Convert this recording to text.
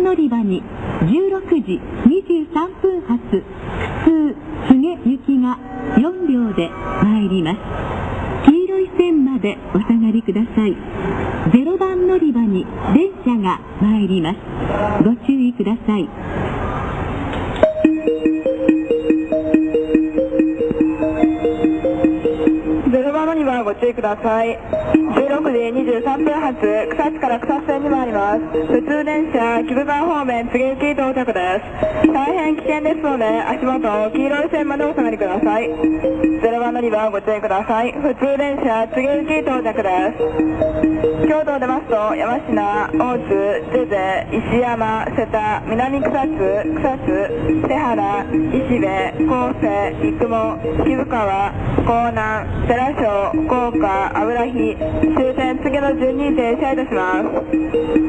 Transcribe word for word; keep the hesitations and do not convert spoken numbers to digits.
乗り場にじゅうろくじにじゅうさんぷん発普通柘植行きがよん両で参ります。黄色い線までお下がりください。ゼロばん乗り場に電車が参ります。ご注意ください。 ゼロばん乗り場ご注意ください。じゅうろくじにじゅうさんぷん発草津から草津線に参ります。普通電車木津川方面柘植行き到着です。大変危険ですので足元黄色い線までお下がりください。ゼロばん乗り場ご注意ください。普通電車柘植行き到着です。京都を出ますと山科、大津、瀬瀬、石山、瀬田、南草津、草津、瀬原、石部、高瀬、生茂、木津川、江南、寺所、福岡、油木、終点次の順に停車いたします。